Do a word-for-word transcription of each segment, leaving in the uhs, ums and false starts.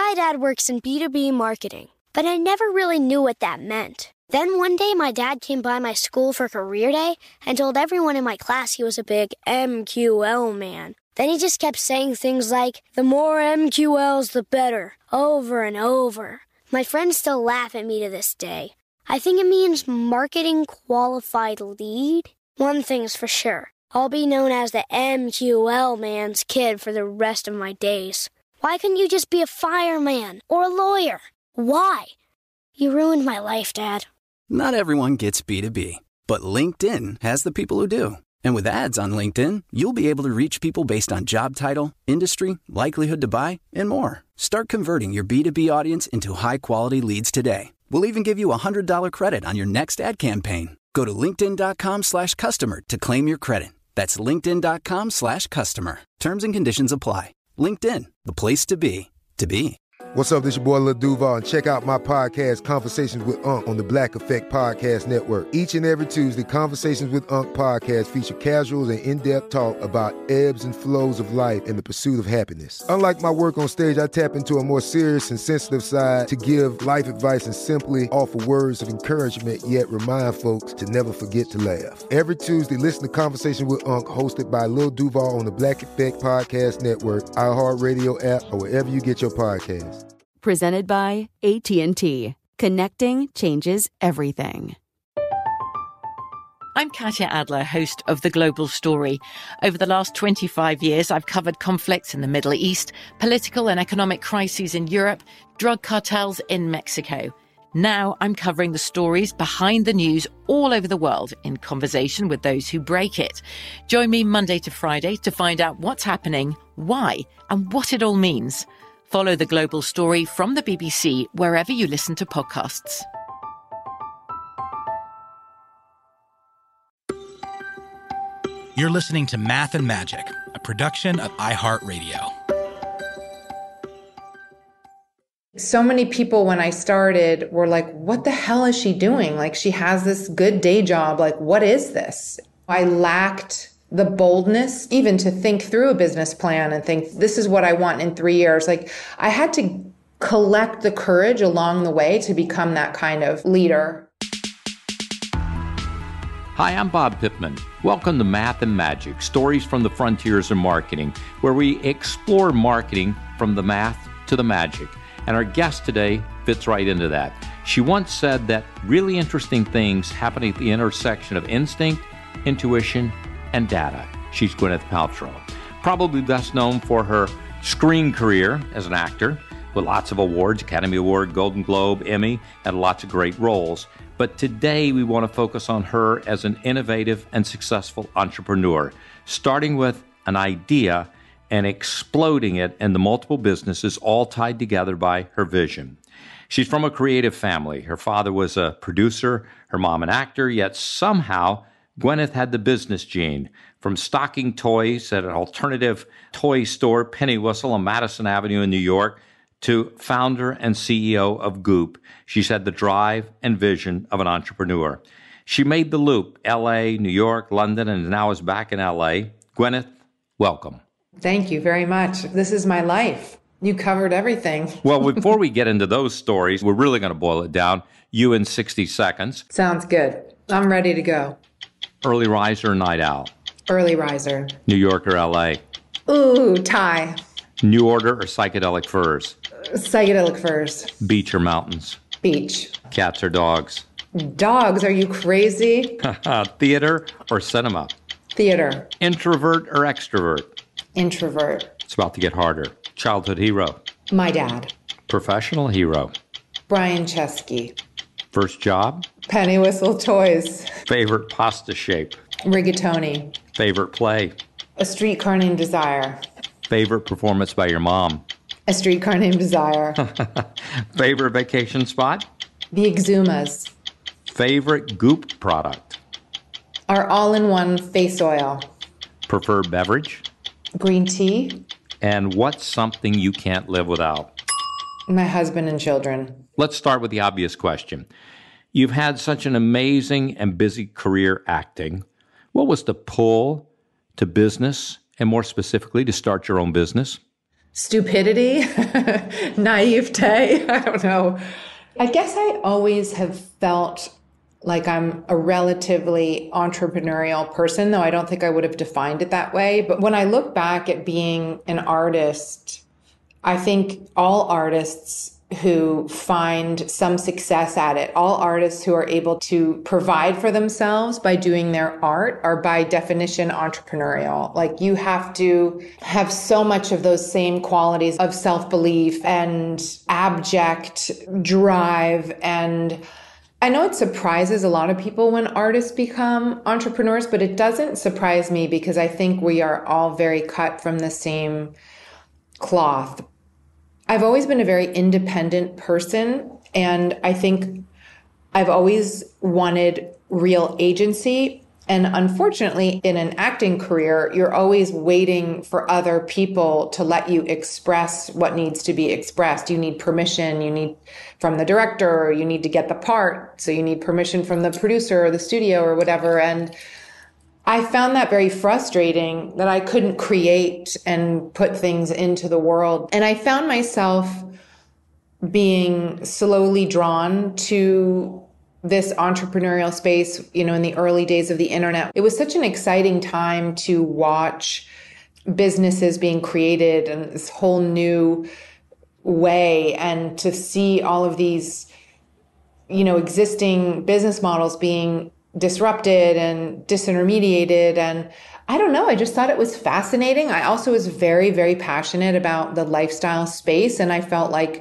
My dad works in B two B marketing, but I never really knew what that meant. Then one day, my dad came by my school for career day and told everyone in my class he was a big M Q L man. Then he just kept saying things like, the more M Q Ls, the better, over and over. My friends still laugh at me to this day. I think it means marketing qualified lead. One thing's for sure, I'll be known as the M Q L man's kid for the rest of my days. Why couldn't you just be a fireman or a lawyer? Why? You ruined my life, Dad. Not everyone gets B two B, but LinkedIn has the people who do. And with ads on LinkedIn, you'll be able to reach people based on job title, industry, likelihood to buy, and more. Start converting your B two B audience into high-quality leads today. We'll even give you a one hundred dollars credit on your next ad campaign. Go to linkedin.com slash customer to claim your credit. That's linkedin.com slash customer. Terms and conditions apply. LinkedIn, the place to be, to be. What's up, this your boy Lil Duval, and check out my podcast, Conversations with Unc, on the Black Effect Podcast Network. Each and every Tuesday, Conversations with Unc podcast feature casual and in-depth talk about ebbs and flows of life and the pursuit of happiness. Unlike my work on stage, I tap into a more serious and sensitive side to give life advice and simply offer words of encouragement, yet remind folks to never forget to laugh. Every Tuesday, listen to Conversations with Unc, hosted by Lil Duval on the Black Effect Podcast Network, iHeartRadio app, or wherever you get your podcasts. Presented by A T and T. Connecting changes everything. I'm Katya Adler, host of The Global Story. Over the last twenty-five years, I've covered conflicts in the Middle East, political and economic crises in Europe, drug cartels in Mexico. Now I'm covering the stories behind the news all over the world in conversation with those who break it. Join me Monday to Friday to find out what's happening, why, and what it all means. Follow The Global Story from the B B C wherever you listen to podcasts. You're listening to Math and Magic, a production of iHeartRadio. So many people when I started were like, what the hell is she doing? Like, she has this good day job. Like, what is this? I lacked the boldness even to think through a business plan and think, this is what I want in three years. Like, I had to collect the courage along the way to become that kind of leader. Hi, I'm Bob Pittman. Welcome to Math and Magic, Stories from the Frontiers of Marketing, where we explore marketing from the math to the magic. And our guest today fits right into that. She once said that really interesting things happen at the intersection of instinct, intuition, and data. She's Gwyneth Paltrow, probably best known for her screen career as an actor, with lots of awards, Academy Award, Golden Globe, Emmy, and lots of great roles. But today we want to focus on her as an innovative and successful entrepreneur, starting with an idea and exploding it into multiple businesses, all tied together by her vision. She's from a creative family. Her father was a producer, her mom an actor, yet somehow Gwyneth had the business gene. From stocking toys at an alternative toy store, Penny Whistle on Madison Avenue in New York, to founder and C E O of Goop, she's had the drive and vision of an entrepreneur. She made the loop, L A, New York, London, and now is back in L A. Gwyneth, welcome. Thank you very much. This is my life. You covered everything. Well, before we get into those stories, we're really going to boil it down. You in sixty seconds. Sounds good. I'm ready to go. Early riser or night owl? Early riser. New York or L A? Ooh, tie. New Order or psychedelic furs? Psychedelic furs. Beach or mountains? Beach. Cats or dogs? Dogs, are you crazy? Theater or cinema? Theater. Introvert or extrovert? Introvert. It's about to get harder. Childhood hero? My dad. Professional hero? Brian Chesky. First job? Penny Whistle Toys. Favorite pasta shape? Rigatoni. Favorite play? A Streetcar Named Desire. Favorite performance by your mom? A Streetcar Named Desire. Favorite vacation spot? The Exumas. Favorite Goop product? Our all-in-one face oil. Preferred beverage? Green tea. And what's something you can't live without? My husband and children. Let's start with the obvious question. You've had such an amazing and busy career acting. What was the pull to business, and more specifically, to start your own business? stupidity, naivete. I don't know. I guess I always have felt like I'm a relatively entrepreneurial person, though I don't think I would have defined it that way. But when I look back at being an artist, I think all artists who find some success at it, all artists who are able to provide for themselves by doing their art are by definition entrepreneurial. Like you have to have so much of those same qualities of self-belief and abject drive. And I know it surprises a lot of people when artists become entrepreneurs, but it doesn't surprise me because I think we are all very cut from the same cloth. I've always been a very independent person, and I think I've always wanted real agency. And unfortunately, in an acting career, you're always waiting for other people to let you express what needs to be expressed. You need permission, you need from the director, or you need to get the part. So you need permission from the producer or the studio or whatever. And I found that very frustrating that I couldn't create and put things into the world. And I found myself being slowly drawn to this entrepreneurial space, you know, in the early days of the internet. It was such an exciting time to watch businesses being created in this whole new way and to see all of these, you know, existing business models being disrupted and disintermediated. And I don't know, I just thought it was fascinating. I also was very, very passionate about the lifestyle space. And I felt like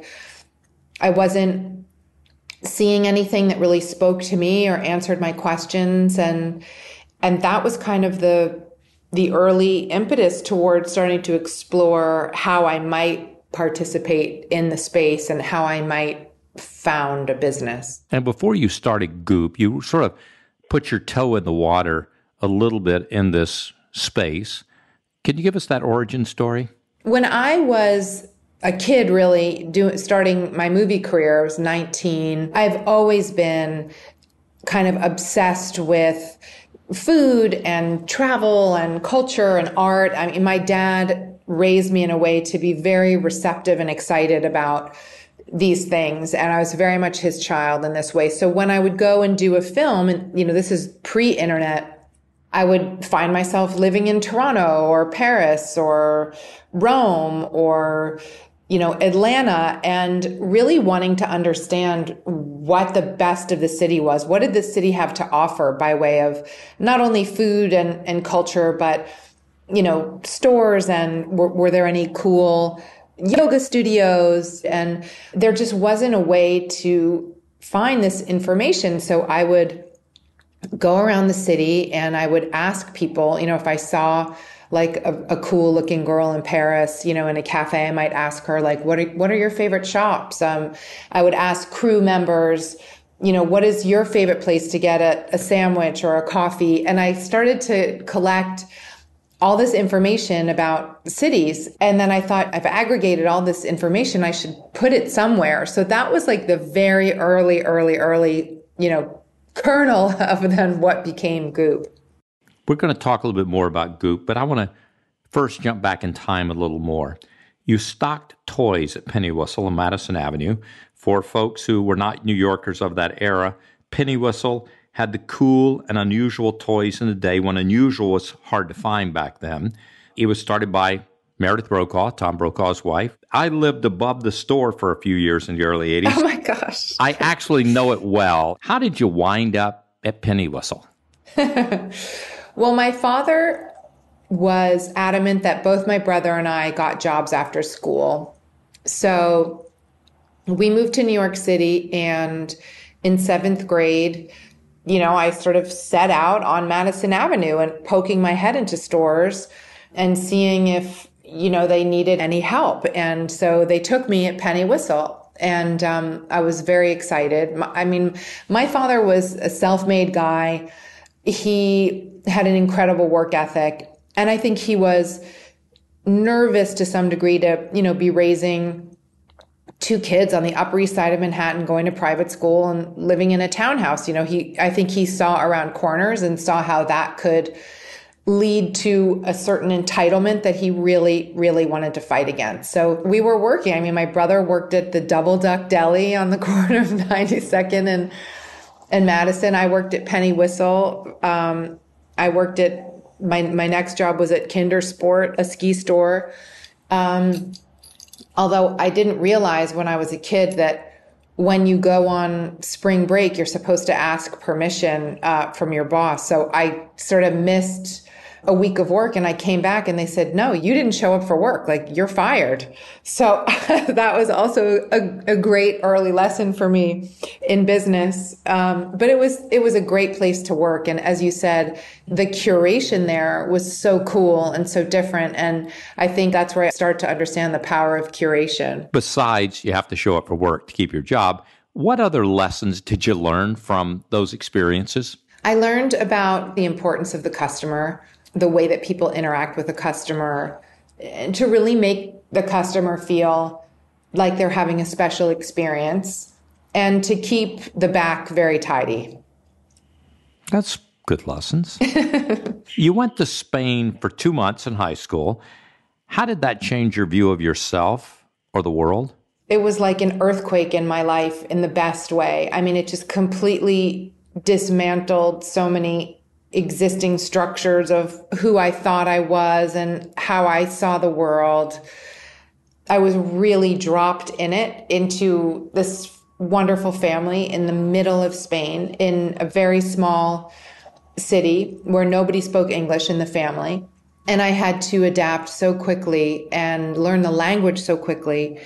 I wasn't seeing anything that really spoke to me or answered my questions. And, and that was kind of the, the early impetus towards starting to explore how I might participate in the space and how I might found a business. And before you started Goop, you sort of put your toe in the water a little bit in this space. Can you give us that origin story? When I was a kid, really doing starting my movie career, I was nineteen. I've always been kind of obsessed with food and travel and culture and art. I mean, my dad raised me in a way to be very receptive and excited about these things. And I was very much his child in this way. So when I would go and do a film, and, you know, this is pre-internet, I would find myself living in Toronto or Paris or Rome or, you know, Atlanta, and really wanting to understand what the best of the city was. What did the city have to offer by way of not only food and, and culture, but, you know, stores, and were, were there any cool yoga studios? And there just wasn't a way to find this information. So I would go around the city and I would ask people, you know, if I saw like a, a cool looking girl in Paris, you know, in a cafe, I might ask her, like, what are, what are your favorite shops? Um, I would ask crew members, you know, what is your favorite place to get a, a sandwich or a coffee? And I started to collect all this information about cities. And then I thought, I've aggregated all this information, I should put it somewhere. So that was like the very early, early, early, you know, kernel of then what became Goop. We're going to talk a little bit more about Goop, but I want to first jump back in time a little more. You stocked toys at Penny Whistle on Madison Avenue. For folks who were not New Yorkers of that era, Penny Whistle had the cool and unusual toys in the day when unusual was hard to find back then. It was started by Meredith Brokaw, Tom Brokaw's wife. I lived above the store for a few years in the early eighties. Oh my gosh. I actually know it well. How did you wind up at Penny Whistle? Well, my father was adamant that both my brother and I got jobs after school. So we moved to New York City, and in seventh grade, you know, I sort of set out on Madison Avenue and poking my head into stores and seeing if, you know, they needed any help. And so they took me at Penny Whistle, and um, I was very excited. I mean, my father was a self-made guy. He had an incredible work ethic. And I think he was nervous to some degree to, you know, be raising two kids on the Upper East Side of Manhattan, going to private school and living in a townhouse. You know, he, I think he saw around corners and saw how that could lead to a certain entitlement that he really, really wanted to fight against. So we were working. I mean, my brother worked at the Double Duck Deli on the corner of ninety-second and, and Madison. I worked at Penny Whistle. Um, I worked at, my, my next job was at Kinder Sport, a ski store. Um, although I didn't realize when I was a kid that when you go on spring break, you're supposed to ask permission uh, from your boss. So I sort of missed a week of work and I came back and they said, no, you didn't show up for work. Like, you're fired. So that was also a, a great early lesson for me in business. Um, but it was, it was a great place to work. And as you said, the curation there was so cool and so different. And I think that's where I started to understand the power of curation. Besides, you have to show up for work to keep your job. What other lessons did you learn from those experiences? I learned about the importance of the customer, the way that people interact with the customer, and to really make the customer feel like they're having a special experience, and to keep the back very tidy. That's good lessons. You went to Spain for two months in high school. How did that change your view of yourself or the world? It was like an earthquake in my life in the best way. I mean, it just completely dismantled so many existing structures of who I thought I was and how I saw the world. I was really dropped in it into this wonderful family in the middle of Spain in a very small city where nobody spoke English in the family. And I had to adapt so quickly and learn the language so quickly.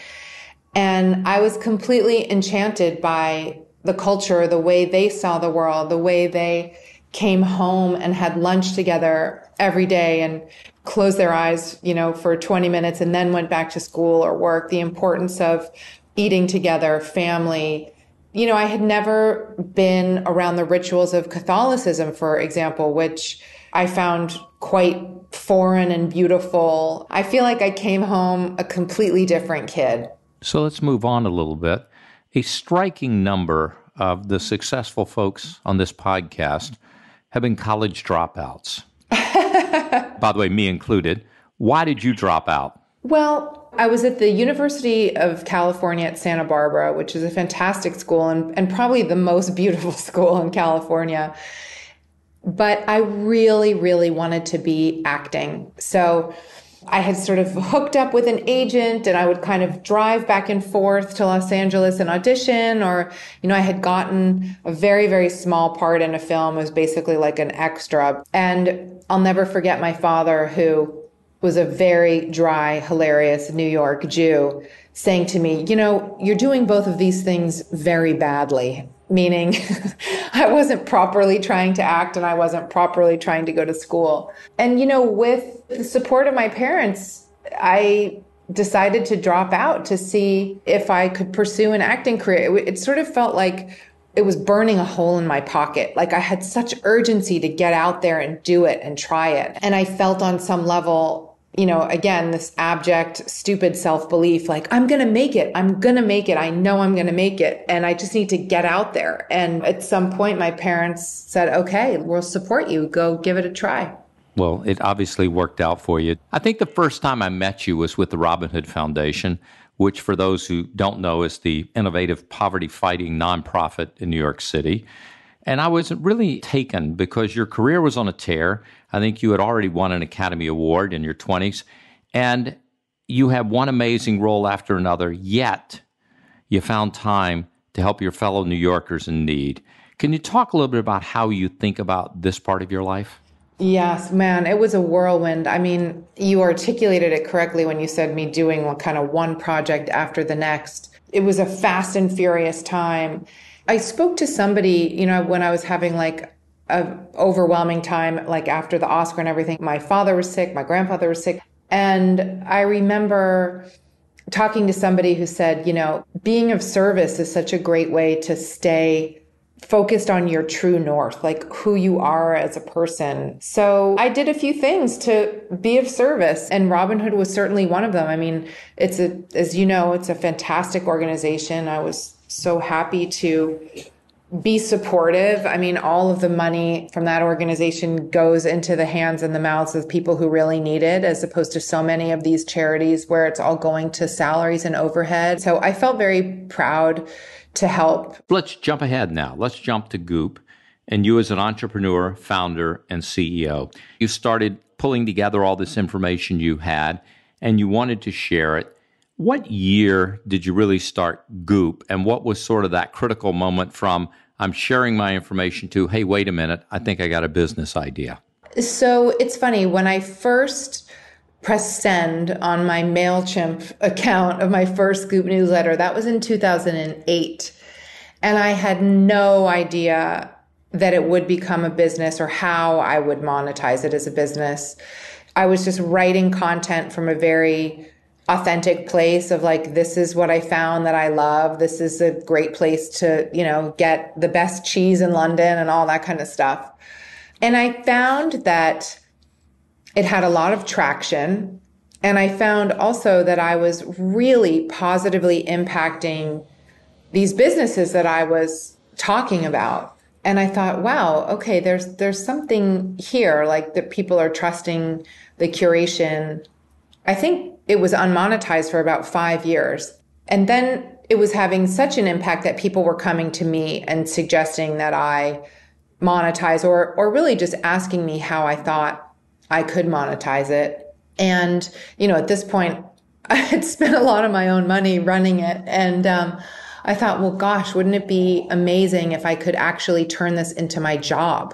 And I was completely enchanted by the culture, the way they saw the world, the way they came home and had lunch together every day and closed their eyes, you know, for twenty minutes and then went back to school or work. The importance of eating together, family. You know, I had never been around the rituals of Catholicism, for example, which I found quite foreign and beautiful. I feel like I came home a completely different kid. So let's move on a little bit. A striking number of the successful folks on this podcast have been college dropouts. By the way, me included. Why did you drop out? Well, I was at the University of California at Santa Barbara, which is a fantastic school and, and probably the most beautiful school in California. But I really, really wanted to be acting. So I had sort of hooked up with an agent and I would kind of drive back and forth to Los Angeles and audition, or, you know, I had gotten a very, very small part in a film. It was basically like an extra. And I'll never forget my father, who was a very dry, hilarious New York Jew, saying to me, you know, you're doing both of these things very badly. Meaning I wasn't properly trying to act and I wasn't properly trying to go to school. And, you know, with the support of my parents, I decided to drop out to see if I could pursue an acting career. It, it sort of felt like it was burning a hole in my pocket. Like I had such urgency to get out there and do it and try it. And I felt on some level, you know, again, this abject, stupid self-belief, like, I'm going to make it. I'm going to make it. I know I'm going to make it. And I just need to get out there. And at some point, my parents said, okay, we'll support you. Go give it a try. Well, it obviously worked out for you. I think the first time I met you was with the Robin Hood Foundation, which for those who don't know is the innovative poverty-fighting nonprofit in New York City. And I was really taken because your career was on a tear. I think you had already won an Academy Award in your twenties, and you had one amazing role after another, yet you found time to help your fellow New Yorkers in need. Can you talk a little bit about how you think about this part of your life? Yes, man, it was a whirlwind. I mean, you articulated it correctly when you said me doing one kind of one project after the next. It was a fast and furious time. I spoke to somebody, you know, when I was having like a overwhelming time, like after the Oscar and everything. My father was sick, my grandfather was sick. And I remember talking to somebody who said, you know, being of service is such a great way to stay focused on your true north, like who you are as a person. So I did a few things to be of service, and Robin Hood was certainly one of them. I mean, it's a, as you know, it's a fantastic organization. I was so happy to be supportive. I mean, all of the money from that organization goes into the hands and the mouths of people who really need it, as opposed to so many of these charities where it's all going to salaries and overhead. So I felt very proud to help. Let's jump ahead now. Let's jump to Goop. And you as an entrepreneur, founder, and C E O, you started pulling together all this information you had, and you wanted to share it. What year did you really start Goop, and what was sort of that critical moment from I'm sharing my information to, hey, wait a minute, I think I got a business idea? So it's funny, when I first pressed send on my MailChimp account of my first Goop newsletter, that was in two thousand eight. And I had no idea that it would become a business or how I would monetize it as a business. I was just writing content from a very authentic place of like, this is what I found that I love. This is a great place to, you know, get the best cheese in London and all that kind of stuff. And I found that it had a lot of traction. And I found also that I was really positively impacting these businesses that I was talking about. And I thought, wow, okay, there's there's something here, like that people are trusting the curation. I think it was unmonetized for about five years. And then it was having such an impact that people were coming to me and suggesting that I monetize, or or really just asking me how I thought I could monetize it. And, you know, at this point, I had spent a lot of my own money running it. And um, I thought, well, gosh, wouldn't it be amazing if I could actually turn this into my job?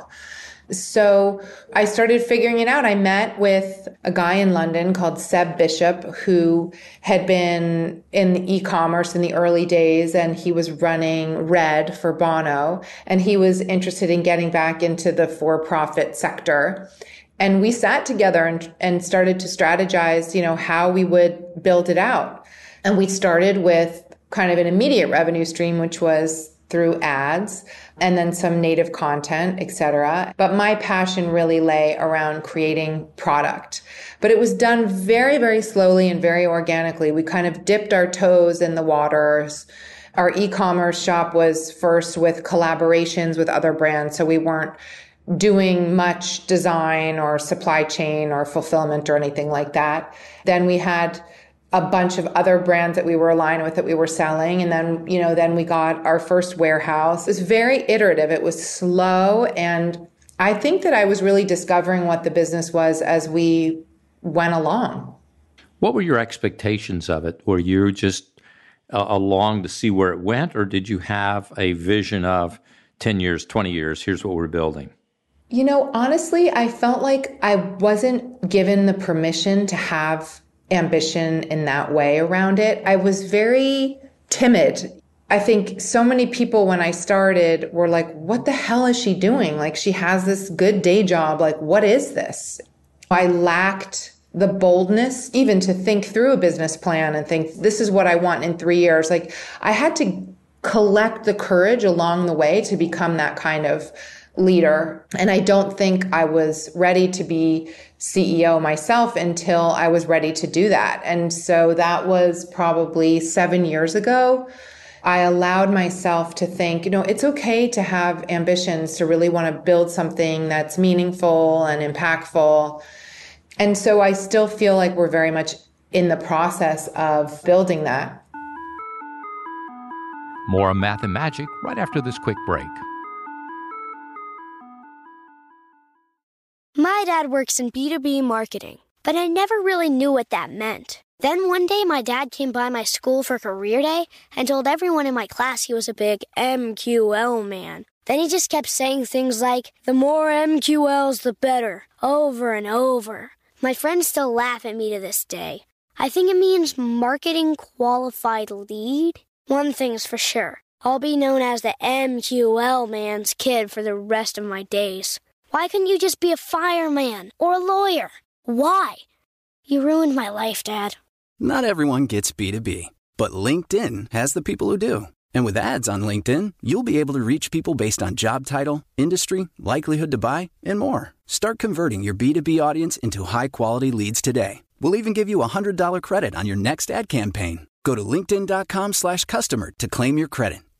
So I started figuring it out. I met with a guy in London called Seb Bishop, who had been in e-commerce in the early days, and he was running Red for Bono, and he was interested in getting back into the for-profit sector. And we sat together and, and started to strategize, you know, how we would build it out. And we started with kind of an immediate revenue stream, which was through ads and then some native content, et cetera. But my passion really lay around creating product. But it was done very, very slowly and very organically. We kind of dipped our toes in the waters. Our e-commerce shop was first with collaborations with other brands. So we weren't doing much design or supply chain or fulfillment or anything like that. Then we had a bunch of other brands that we were aligned with that we were selling. And then, you know, then we got our first warehouse. It was very iterative. It was slow. And I think that I was really discovering what the business was as we went along. What were your expectations of it? Were you just uh, along to see where it went, or did you have a vision of ten years, twenty years, here's what we're building? You know, honestly, I felt like I wasn't given the permission to have ambition in that way around it. I was very timid. I think so many people when I started were like, what the hell is she doing? Like, she has this good day job. Like, what is this? I lacked the boldness even to think through a business plan and think, this is what I want in three years. Like, I had to collect the courage along the way to become that kind of leader. And I don't think I was ready to be C E O myself until I was ready to do that. And so that was probably seven years ago. I allowed myself to think, you know, it's okay to have ambitions, to really want to build something that's meaningful and impactful. And so I still feel like we're very much in the process of building that. More on Math and Magic right after this quick break. My dad works in B two B marketing, but I never really knew what that meant. Then one day my dad came by my school for career day and told everyone in my class he was a big M Q L man. Then he just kept saying things like, the more M Q Ls, the better, over and over. My friends still laugh at me to this day. I think it means marketing qualified lead. One thing's for sure, I'll be known as the M Q L man's kid for the rest of my days. Why couldn't you just be a fireman or a lawyer? Why? You ruined my life, Dad. Not everyone gets B two B, but LinkedIn has the people who do. And with ads on LinkedIn, you'll be able to reach people based on job title, industry, likelihood to buy, and more. Start converting your B two B audience into high-quality leads today. We'll even give you a one hundred dollars credit on your next ad campaign. Go to linkedin.com slash customer to claim your credit.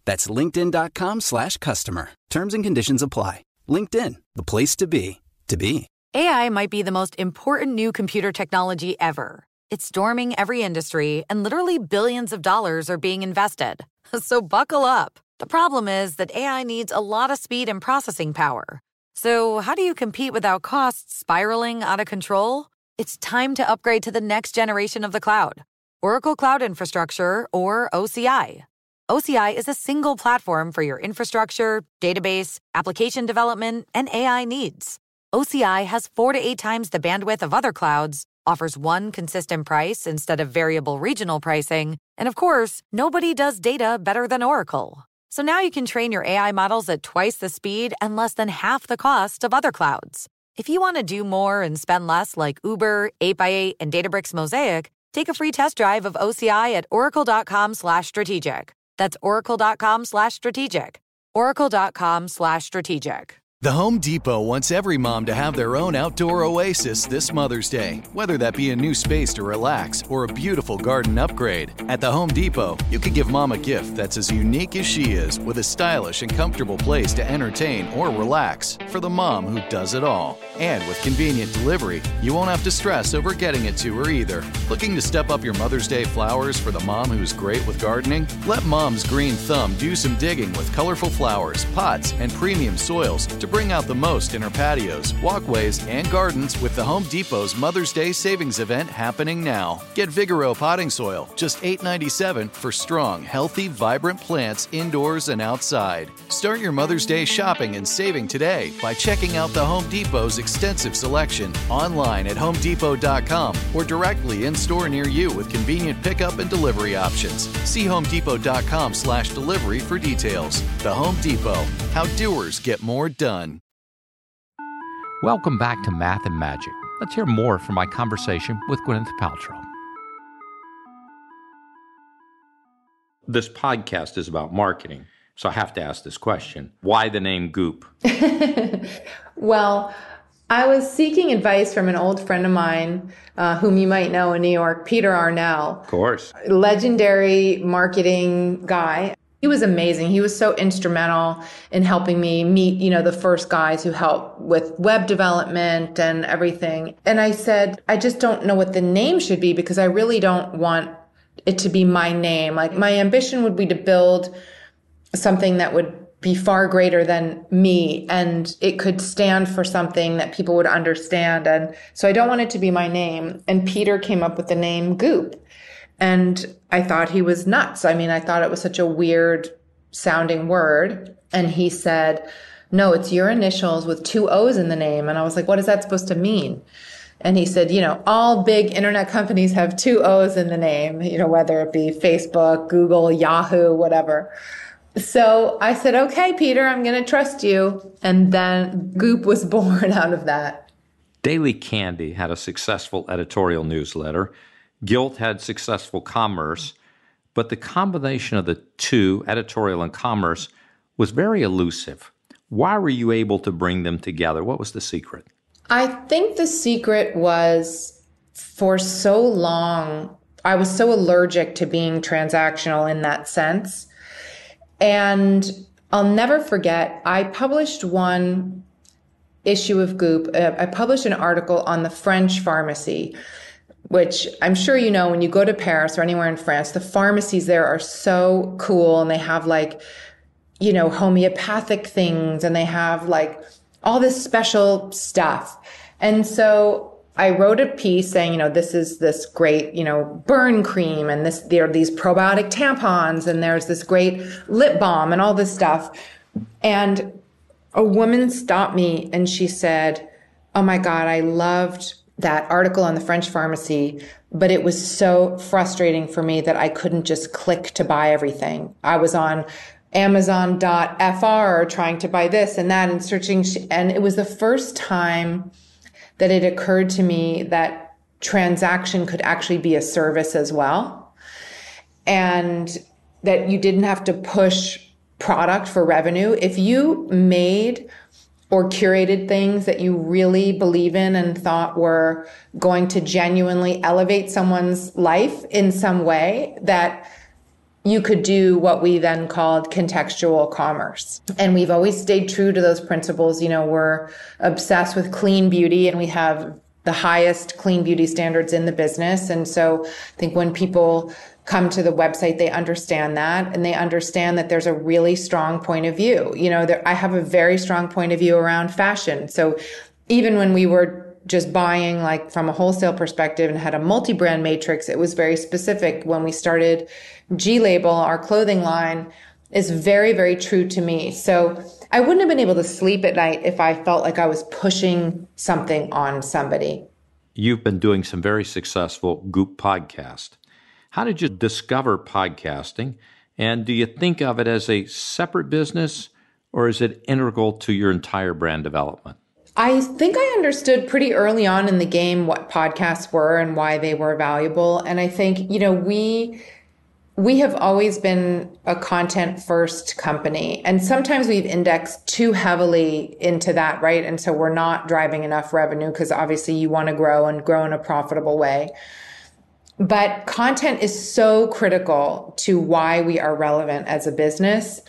That's linkedin.com slash customer. Terms and conditions apply. LinkedIn, the place to be, to be. A I might be the most important new computer technology ever. It's storming every industry, and literally billions of dollars are being invested. So buckle up. The problem is that A I needs a lot of speed and processing power. So how do you compete without costs spiraling out of control? It's time to upgrade to the next generation of the cloud. Oracle Cloud Infrastructure, or O C I. O C I is a single platform for your infrastructure, database, application development, and A I needs. O C I has four to eight times the bandwidth of other clouds, offers one consistent price instead of variable regional pricing, and of course, nobody does data better than Oracle. So now you can train your A I models at twice the speed and less than half the cost of other clouds. If you want to do more and spend less like Uber, eight by eight, and Databricks Mosaic, take a free test drive of O C I at oracle.com slash strategic. That's oracle.com slash strategic. oracle.com slash strategic. The Home Depot wants every mom to have their own outdoor oasis this Mother's Day, whether that be a new space to relax or a beautiful garden upgrade. At the Home Depot, you could give mom a gift that's as unique as she is, with a stylish and comfortable place to entertain or relax for the mom who does it all. And with convenient delivery, you won't have to stress over getting it to her either. Looking to step up your Mother's Day flowers for the mom who's great with gardening? Let Mom's green thumb do some digging with colorful flowers, pots, and premium soils to bring out the most in her patios, walkways, and gardens with the Home Depot's Mother's Day Savings Event happening now. Get Vigoro potting soil, just eight dollars and ninety-seven cents for strong, healthy, vibrant plants indoors and outside. Start your Mother's Day shopping and saving today by checking out the Home Depot's extensive selection online at home depot dot com or directly in-store near you with convenient pickup and delivery options. See home depot dot com slash delivery for details. The Home Depot, how doers get more done. Welcome back to Math and Magic. Let's hear more from my conversation with Gwyneth Paltrow. This podcast is about marketing, so I have to ask this question. Why the name Goop? Well, I was seeking advice from an old friend of mine, uh, whom you might know in New York, Peter Arnell. Of course. Legendary marketing guy. He was amazing. He was so instrumental in helping me meet, you know, the first guys who help with web development and everything. And I said, I just don't know what the name should be because I really don't want it to be my name. Like, my ambition would be to build something that would be far greater than me, and it could stand for something that people would understand. And so I don't want it to be my name. And Peter came up with the name Goop. And I thought he was nuts. I mean, I thought it was such a weird sounding word. And he said, no, it's your initials with two O's in the name. And I was like, what is that supposed to mean? And he said, you know, all big internet companies have two O's in the name, you know, whether it be Facebook, Google, Yahoo, whatever. So I said, okay, Peter, I'm going to trust you. And then Goop was born out of that. Daily Candy had a successful editorial newsletter. Gilt had successful commerce, but the combination of the two, editorial and commerce, was very elusive. Why were you able to bring them together? What was the secret? I think the secret was, for so long, I was so allergic to being transactional in that sense. And I'll never forget, I published one issue of Goop. Uh, I published an article on the French pharmacy, which I'm sure you know, when you go to Paris or anywhere in France, the pharmacies there are so cool, and they have like, you know, homeopathic things, and they have like all this special stuff. And so I wrote a piece saying, you know, this is this great, you know, burn cream, and this, there are these probiotic tampons, and there's this great lip balm and all this stuff. And a woman stopped me and she said, oh my God, I loved that article on the French pharmacy, but it was so frustrating for me that I couldn't just click to buy everything. I was on amazon dot f r trying to buy this and that and searching. And it was the first time that it occurred to me that transaction could actually be a service as well. And that you didn't have to push product for revenue. If you made or curated things that you really believe in and thought were going to genuinely elevate someone's life in some way, that you could do what we then called contextual commerce. And we've always stayed true to those principles. You know, we're obsessed with clean beauty, and we have the highest clean beauty standards in the business. And so I think when people come to the website, they understand that, and they understand that there's a really strong point of view. You know, there, I have a very strong point of view around fashion. So even when we were just buying like from a wholesale perspective and had a multi-brand matrix, it was very specific. When we started G Label, our clothing line is very, very true to me. So I wouldn't have been able to sleep at night if I felt like I was pushing something on somebody. You've been doing some very successful Goop podcast. How did you discover podcasting? And do you think of it as a separate business, or is it integral to your entire brand development? I think I understood pretty early on in the game what podcasts were and why they were valuable. And I think, you know, we we have always been a content first company. And sometimes we've indexed too heavily into that, right? And so we're not driving enough revenue because obviously you want to grow and grow in a profitable way. But content is so critical to why we are relevant as a business.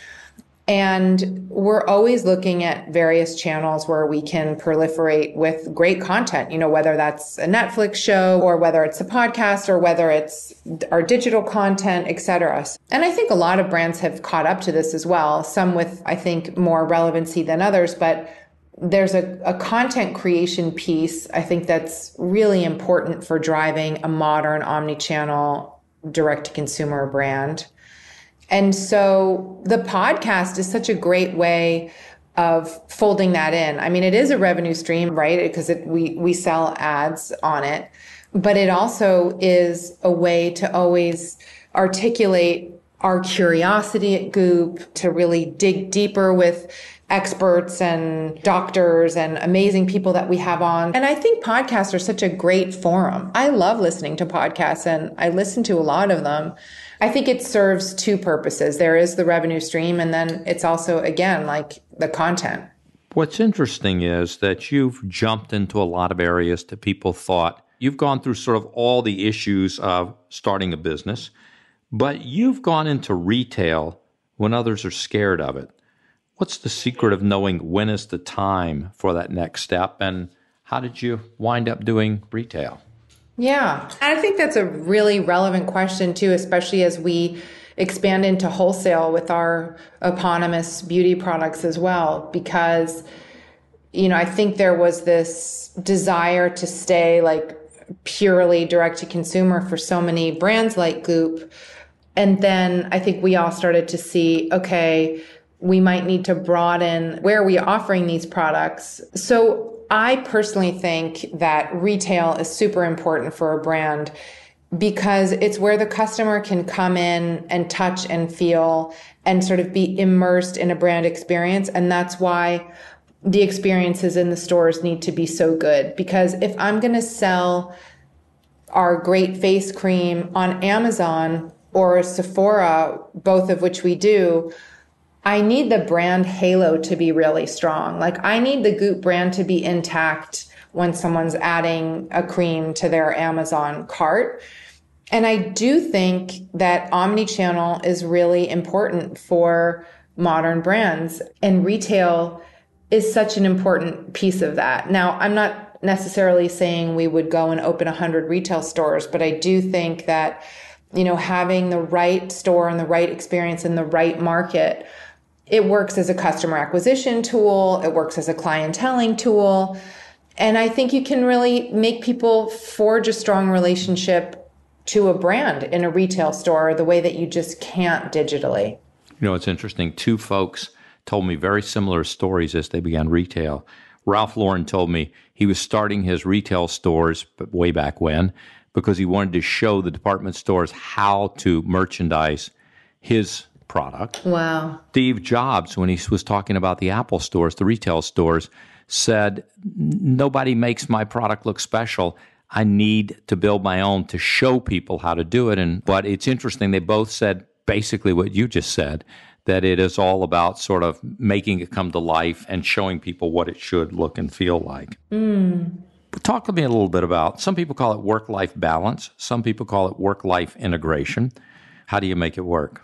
And we're always looking at various channels where we can proliferate with great content, you know, whether that's a Netflix show or whether it's a podcast or whether it's our digital content, et cetera. And I think a lot of brands have caught up to this as well, some with, I think, more relevancy than others. But there's a, a content creation piece, I think, that's really important for driving a modern omni-channel direct-to-consumer brand. And so the podcast is such a great way of folding that in. I mean, it is a revenue stream, right? Because it, we, we sell ads on it, but it also is a way to always articulate our curiosity at Goop, to really dig deeper with experts and doctors and amazing people that we have on. And I think podcasts are such a great forum. I love listening to podcasts, and I listen to a lot of them. I think it serves two purposes. There is the revenue stream, and then it's also, again, like the content. What's interesting is that you've jumped into a lot of areas that people thought. You've gone through sort of all the issues of starting a business, but you've gone into retail when others are scared of it. What's the secret of knowing when is the time for that next step, and how did you wind up doing retail? Yeah, I think that's a really relevant question too, especially as we expand into wholesale with our eponymous beauty products as well, because, you know, I think there was this desire to stay like purely direct to consumer for so many brands like Goop. And then I think we all started to see, okay, we might need to broaden where we are offering these products. So I personally think that retail is super important for a brand because it's where the customer can come in and touch and feel and sort of be immersed in a brand experience. And that's why the experiences in the stores need to be so good. Because if I'm going to sell our great face cream on Amazon or Sephora, both of which we do, I need the brand halo to be really strong. Like I need the Goop brand to be intact when someone's adding a cream to their Amazon cart. And I do think that omnichannel is really important for modern brands, and retail is such an important piece of that. Now, I'm not necessarily saying we would go and open one hundred retail stores, but I do think that, you know, having the right store and the right experience in the right market, it works as a customer acquisition tool. It works as a clienteling tool. And I think you can really make people forge a strong relationship to a brand in a retail store the way that you just can't digitally. You know, it's interesting. Two folks told me very similar stories as they began retail. Ralph Lauren told me he was starting his retail stores but way back when because he wanted to show the department stores how to merchandise his product. Wow. Steve Jobs, when he was talking about the Apple stores, the retail stores, said, nobody makes my product look special. I need to build my own to show people how to do it. And but it's interesting, they both said basically what you just said, that it is all about sort of making it come to life and showing people what it should look and feel like. Mm. Talk to me a little bit about, some people call it work-life balance. Some people call it work-life integration. How do you make it work?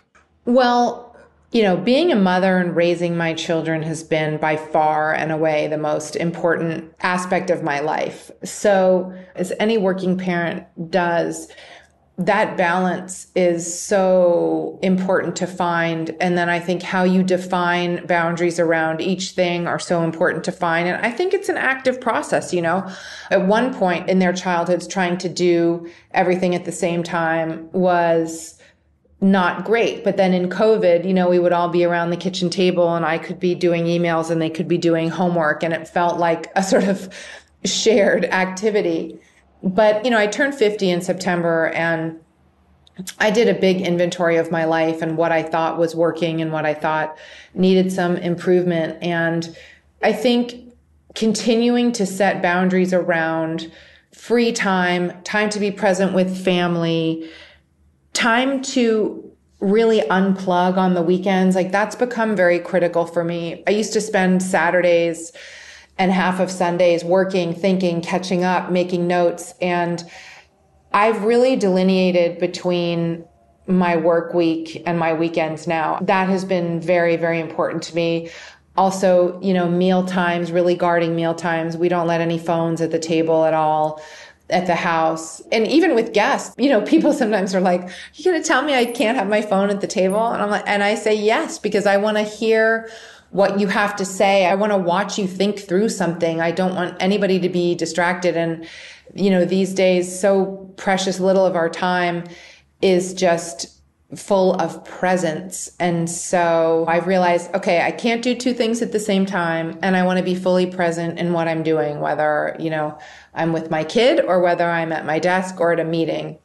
Well, you know, being a mother and raising my children has been by far and away the most important aspect of my life. So as any working parent does, that balance is so important to find. And then I think how you define boundaries around each thing are so important to find. And I think it's an active process, you know. At one point in their childhoods, trying to do everything at the same time was not great. But then in COVID, you know, we would all be around the kitchen table and I could be doing emails and they could be doing homework. And it felt like a sort of shared activity. But, you know, I turned fifty in September and I did a big inventory of my life and what I thought was working and what I thought needed some improvement. And I think continuing to set boundaries around free time, time to be present with family, time to really unplug on the weekends, like that's become very critical for me. I used to spend Saturdays and half of Sundays working, thinking, catching up, making notes. And I've really delineated between my work week and my weekends now. That has been very, very important to me. Also, you know, meal times, really guarding meal times. We don't let any phones at the table at all at the house. And even with guests, you know, people sometimes are like, you going to tell me I can't have my phone at the table? And I'm like, and I say yes, because I want to hear what you have to say. I want to watch you think through something. I don't want anybody to be distracted. And, you know, these days, so precious little of our time is just full of presence. And so I've realized, okay, I can't do two things at the same time. And I want to be fully present in what I'm doing, whether, you know, I'm with my kid or whether I'm at my desk or at a meeting.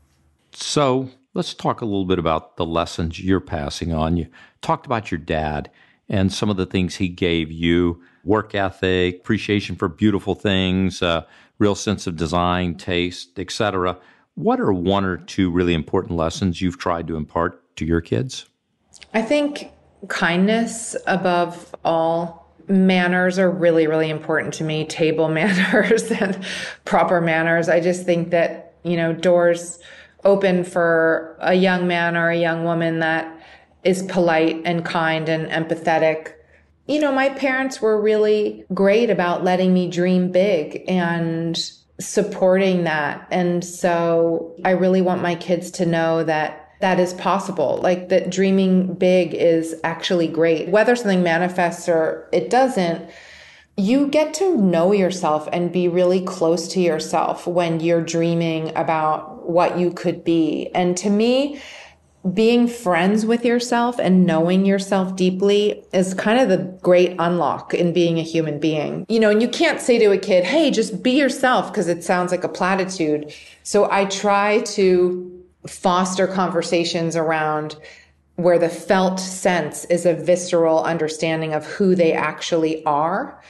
So let's talk a little bit about the lessons you're passing on. You talked about your dad and some of the things he gave you: work ethic, appreciation for beautiful things, uh, real sense of design, taste, et cetera. What are one or two really important lessons you've tried to impart to your kids? I think kindness above all. Manners are really, really important to me. Table manners and proper manners. I just think that, you know, doors open for a young man or a young woman that is polite and kind and empathetic. You know, my parents were really great about letting me dream big and supporting that. And so I really want my kids to know that that is possible, like that dreaming big is actually great. Whether something manifests or it doesn't, you get to know yourself and be really close to yourself when you're dreaming about what you could be. And to me, being friends with yourself and knowing yourself deeply is kind of the great unlock in being a human being. You know, and you can't say to a kid, hey, just be yourself, because it sounds like a platitude. So I try to foster conversations around where the felt sense is a visceral understanding of who they actually are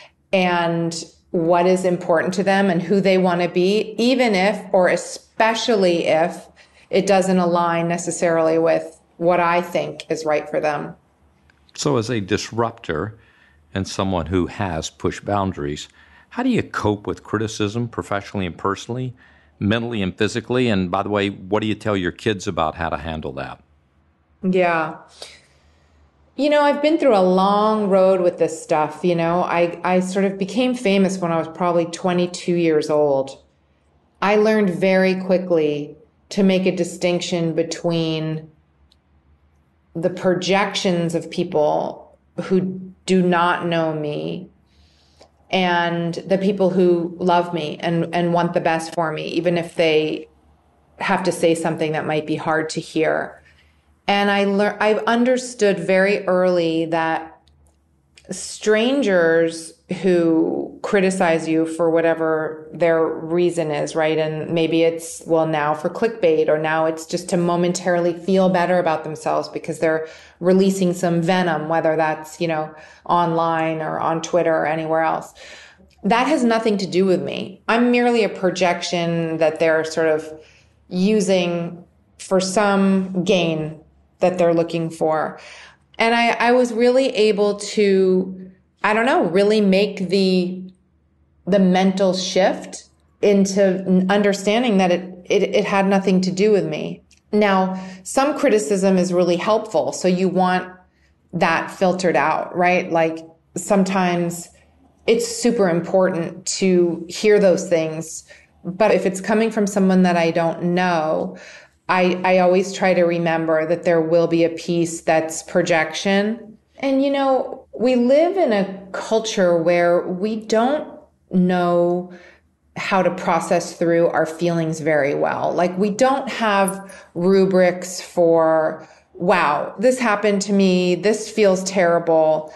and what is important to them and who they want to be, even if, or especially if, it doesn't align necessarily with what I think is right for them. So as a disruptor and someone who has pushed boundaries, how do you cope with criticism professionally and personally, mentally and physically? And by the way, what do you tell your kids about how to handle that? Yeah. You know, I've been through a long road with this stuff. You know, I, I sort of became famous when I was probably twenty-two years old. I learned very quickly to make a distinction between the projections of people who do not know me and the people who love me and, and want the best for me, even if they have to say something that might be hard to hear. And I lear- I've understood very early that strangers who criticize you for whatever their reason is, right? And maybe it's, well, now for clickbait, or now it's just to momentarily feel better about themselves because they're releasing some venom, whether that's, you know, online or on Twitter or anywhere else. That has nothing to do with me. I'm merely a projection that they're sort of using for some gain that they're looking for. And I, I was really able to, I don't know, really make the the mental shift into understanding that it, it, it had nothing to do with me. Now, some criticism is really helpful. So you want that filtered out, right? Like sometimes it's super important to hear those things. But if it's coming from someone that I don't know, I, I always try to remember that there will be a piece that's projection. And, you know, we live in a culture where we don't know how to process through our feelings very well. Like we don't have rubrics for, wow, this happened to me, this feels terrible,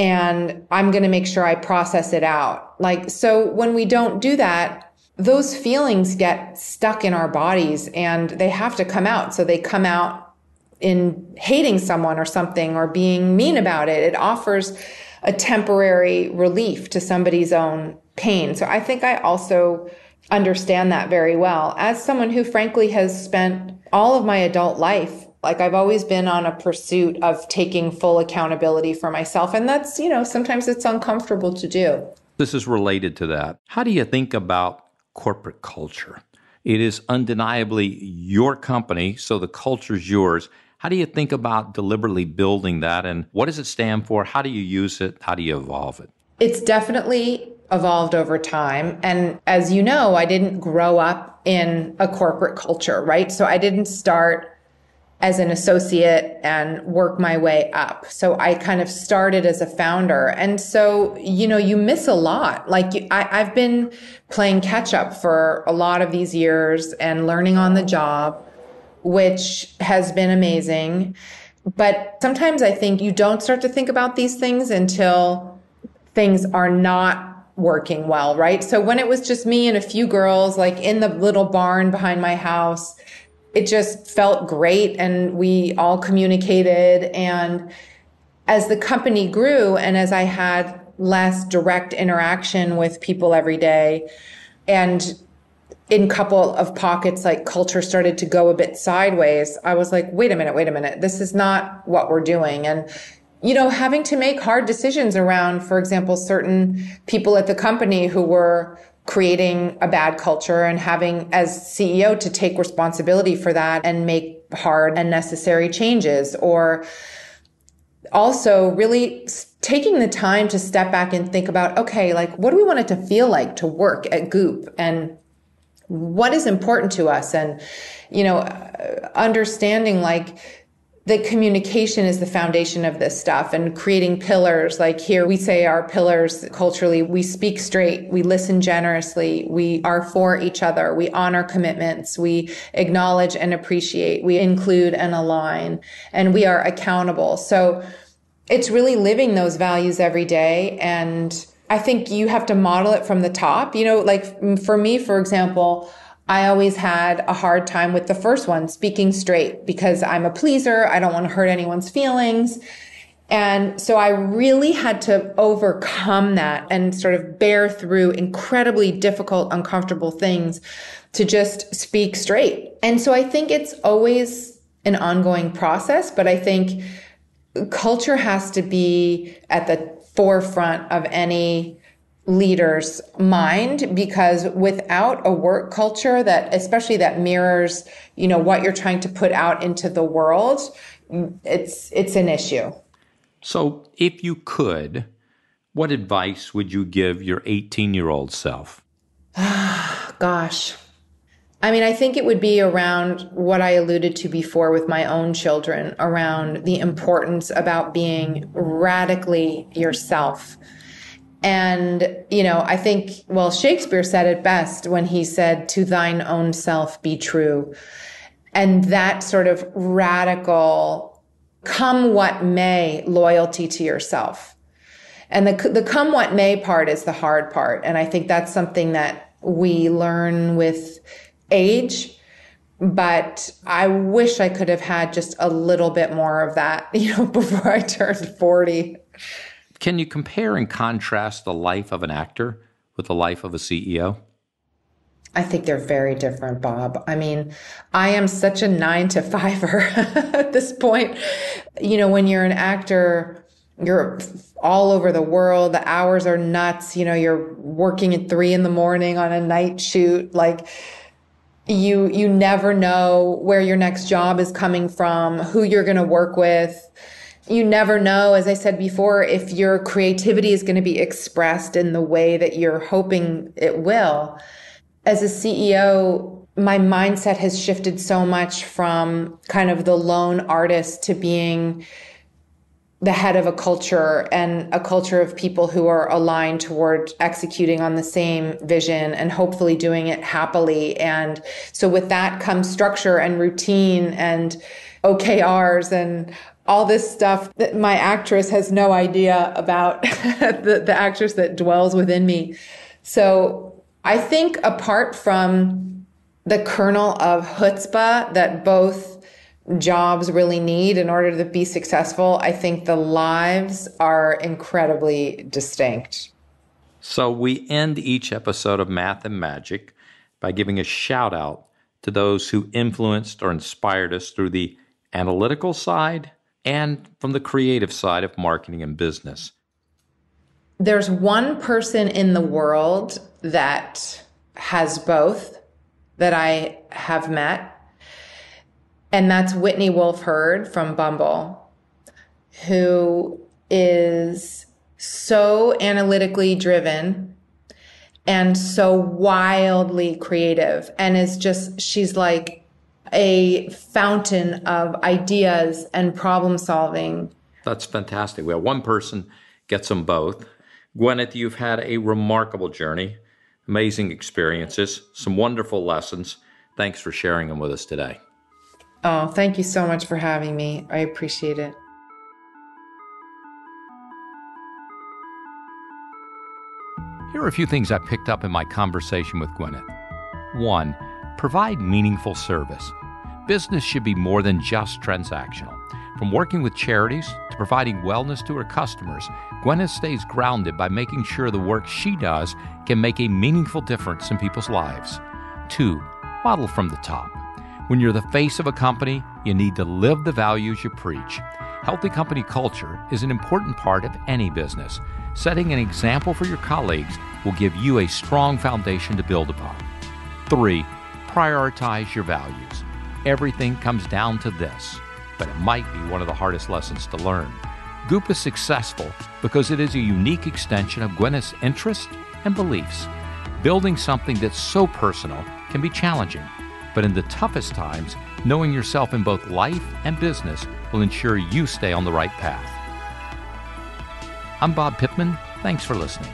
and I'm going to make sure I process it out. Like, so when we don't do that, those feelings get stuck in our bodies and they have to come out. So they come out in hating someone or something or being mean about it. It offers a temporary relief to somebody's own pain. So I think I also understand that very well. As someone who frankly has spent all of my adult life, like I've always been on a pursuit of taking full accountability for myself. And that's, you know, sometimes it's uncomfortable to do. This is related to that. How do you think about corporate culture? It is undeniably your company, so the culture's yours. How do you think about deliberately building that? And what does it stand for? How do you use it? How do you evolve it? It's definitely evolved over time. And as you know, I didn't grow up in a corporate culture, right? So I didn't start as an associate and work my way up. So I kind of started as a founder. And so, you know, you miss a lot. Like I, I've been playing catch up for a lot of these years and learning on the job, which has been amazing. But sometimes I think you don't start to think about these things until things are not working well, right? So when it was just me and a few girls, like in the little barn behind my house, it just felt great and we all communicated. And as the company grew and as I had less direct interaction with people every day, and in a couple of pockets, like culture started to go a bit sideways, I was like, wait a minute, wait a minute. This is not what we're doing. And, you know, having to make hard decisions around, for example, certain people at the company who were creating a bad culture and having as C E O to take responsibility for that and make hard and necessary changes, or also really taking the time to step back and think about, okay, like what do we want it to feel like to work at Goop and what is important to us? And, you know, understanding like that communication is the foundation of this stuff and creating pillars. Like here we say our pillars culturally, we speak straight, we listen generously, we are for each other, we honor commitments, we acknowledge and appreciate, we include and align, and we are accountable. So it's really living those values every day. And I think you have to model it from the top. You know, like for me, for example, I always had a hard time with the first one, speaking straight, because I'm a pleaser. I don't want to hurt anyone's feelings. And so I really had to overcome that and sort of bear through incredibly difficult, uncomfortable things to just speak straight. And so I think it's always an ongoing process, but I think culture has to be at the forefront of any leader's mind, because without a work culture that, especially that mirrors, you know, what you're trying to put out into the world, it's it's an issue. So if you could, what advice would you give your eighteen-year-old self? Gosh. I mean, I think it would be around what I alluded to before with my own children, around the importance about being radically yourself. And, you know, I think, well, Shakespeare said it best when he said, to thine own self be true. And that sort of radical, come what may, loyalty to yourself. And the, the come what may part is the hard part. And I think that's something that we learn with age. But I wish I could have had just a little bit more of that, you know, before I turned forty. Can you compare and contrast the life of an actor with the life of a C E O? I think they're very different, Bob. I mean, I am such a nine to fiver at this point. You know, when you're an actor, you're all over the world. The hours are nuts. You know, you're working at three in the morning on a night shoot. Like, You, you never know where your next job is coming from, who you're going to work with. You never know, as I said before, if your creativity is going to be expressed in the way that you're hoping it will. As a C E O, my mindset has shifted so much from kind of the lone artist to being the head of a culture, and a culture of people who are aligned toward executing on the same vision and hopefully doing it happily. And so with that comes structure and routine and O K Rs and all this stuff that my actress has no idea about, the, the actress that dwells within me. So I think apart from the kernel of chutzpah that both jobs really need in order to be successful, I think the lives are incredibly distinct. So we end each episode of Math and Magic by giving a shout out to those who influenced or inspired us through the analytical side and from the creative side of marketing and business. There's one person in the world that has both that I have met, and that's Whitney Wolfe Herd from Bumble, who is so analytically driven and so wildly creative, and is just, she's like a fountain of ideas and problem solving. That's fantastic. Well, one person gets them both. Gwyneth, you've had a remarkable journey, amazing experiences, some wonderful lessons. Thanks for sharing them with us today. Oh, thank you so much for having me. I appreciate it. Here are a few things I picked up in my conversation with Gwyneth. One, provide meaningful service. Business should be more than just transactional. From working with charities to providing wellness to her customers, Gwyneth stays grounded by making sure the work she does can make a meaningful difference in people's lives. Two, model from the top. When you're the face of a company, you need to live the values you preach. Healthy company culture is an important part of any business. Setting an example for your colleagues will give you a strong foundation to build upon. Three, prioritize your values. Everything comes down to this, but it might be one of the hardest lessons to learn. Goop is successful because it is a unique extension of Gwyneth's interests and beliefs. Building something that's so personal can be challenging, but in the toughest times, knowing yourself in both life and business will ensure you stay on the right path. I'm Bob Pittman. Thanks for listening.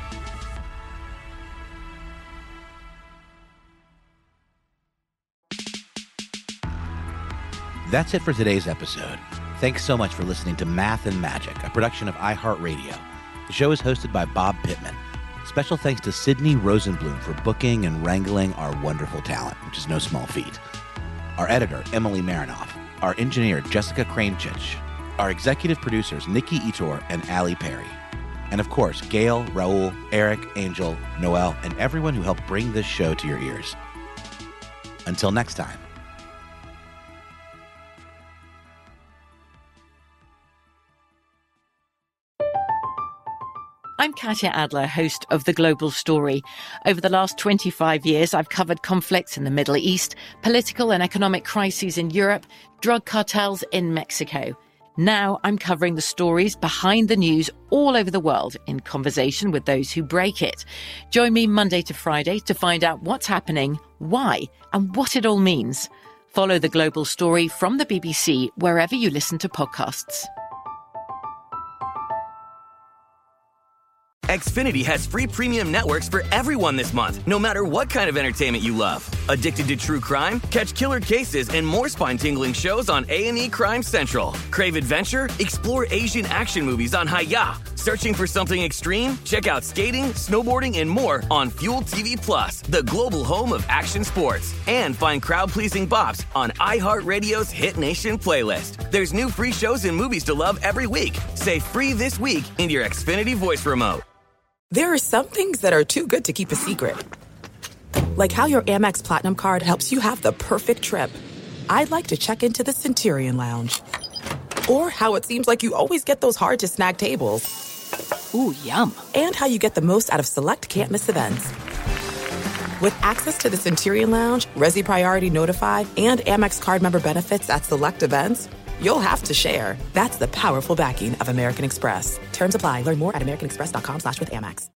That's it for today's episode. Thanks so much for listening to Math and Magic, a production of iHeartRadio. The show is hosted by Bob Pittman. Special thanks to Sydney Rosenblum for booking and wrangling our wonderful talent, which is no small feat. Our editor, Emily Marinoff. Our engineer, Jessica Kramchich. Our executive producers, Nikki Etor and Allie Perry. And of course, Gail, Raul, Eric, Angel, Noel, and everyone who helped bring this show to your ears. Until next time. I'm Katya Adler, host of The Global Story. Over the last twenty-five years, I've covered conflicts in the Middle East, political and economic crises in Europe, drug cartels in Mexico. Now I'm covering the stories behind the news all over the world in conversation with those who break it. Join me Monday to Friday to find out what's happening, why, and what it all means. Follow The Global Story from the B B C wherever you listen to podcasts. Xfinity has free premium networks for everyone this month, no matter what kind of entertainment you love. Addicted to true crime? Catch killer cases and more spine-tingling shows on A and E Crime Central. Crave adventure? Explore Asian action movies on Hi-Ya. Searching for something extreme? Check out skating, snowboarding, and more on Fuel T V Plus, the global home of action sports. And find crowd-pleasing bops on iHeartRadio's Hit Nation playlist. There's new free shows and movies to love every week. Say free this week in your Xfinity voice remote. There are some things that are too good to keep a secret. Like how your Amex Platinum card helps you have the perfect trip. I'd like to check into the Centurion Lounge. Or how it seems like you always get those hard-to-snag tables. Ooh, yum. And how you get the most out of select can't-miss events. With access to the Centurion Lounge, Resi Priority Notify, and Amex card member benefits at select events, you'll have to share. That's the powerful backing of American Express. Terms apply. Learn more at americanexpress.com slash with Amex.